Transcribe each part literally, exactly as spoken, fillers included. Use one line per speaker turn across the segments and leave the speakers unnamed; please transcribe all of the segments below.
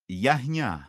Ягня.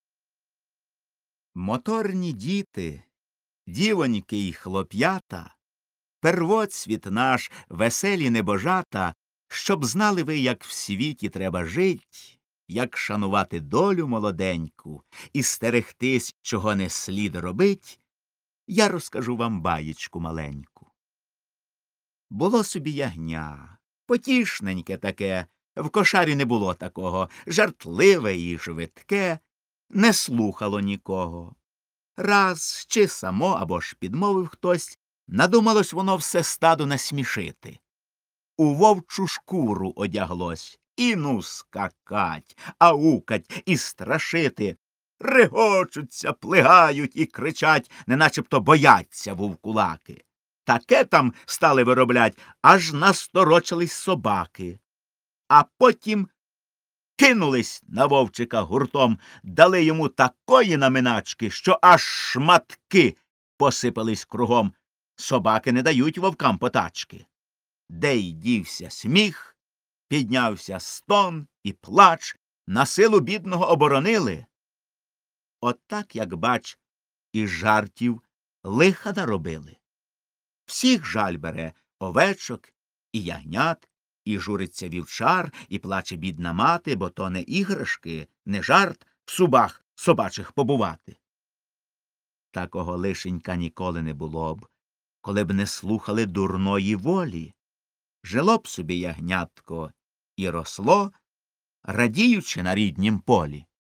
Моторні діти, дівоньки й хлоп'ята, первоцвіт наш, веселі небожата, щоб знали ви, як в світі треба жить, як шанувати долю молоденьку і стерегтись, чого не слід робить, я розкажу вам баєчку маленьку. Було собі ягня, потішненьке таке, в кошарі не було такого, жартливе і швидке, не слухало нікого. Раз чи само, або ж підмовив хтось, надумалось воно все стадо насмішити. У вовчу шкуру одяглось, і ну скакать, аукать і страшити. Регочуться, плигають і кричать, неначебто бояться вовкулаки. Таке там стали вироблять, аж насторочились собаки. А потім кинулись на вовчика гуртом, дали йому такої наминачки, що аж шматки посипались кругом. Собаки не дають вовкам потачки. Де й дівся сміх, піднявся стон і плач, на силу бідного оборонили. От так, як бач, і жартів лиха наробили. Всіх жаль бере овечок і ягнят, і журиться вівчар, і плаче бідна мати, бо то не іграшки, не жарт в зубах собачих побувати. Такого лишенька ніколи не було б, коли б не слухали дурної волі. Жило б собі ягнятко і росло, радіючи на ріднім полі.